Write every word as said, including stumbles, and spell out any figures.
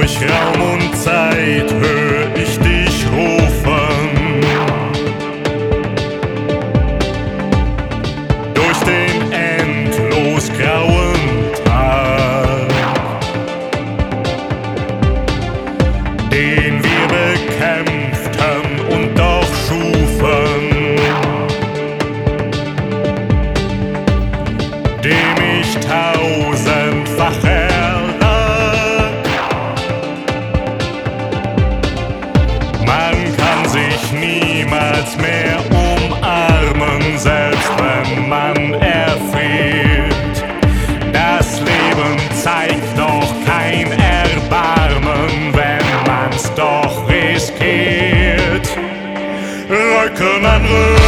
Durch Raum und Zeit hör ich dich rufen. Durch den endlos grauen Tag, den wir bekämpften und doch schufen, dem ich tausendfach erlag. Man kann sich niemals mehr umarmen, selbst wenn man erfriert. Das Leben zeigt doch kein Erbarmen, wenn man's doch riskiert. Rücken an Rücken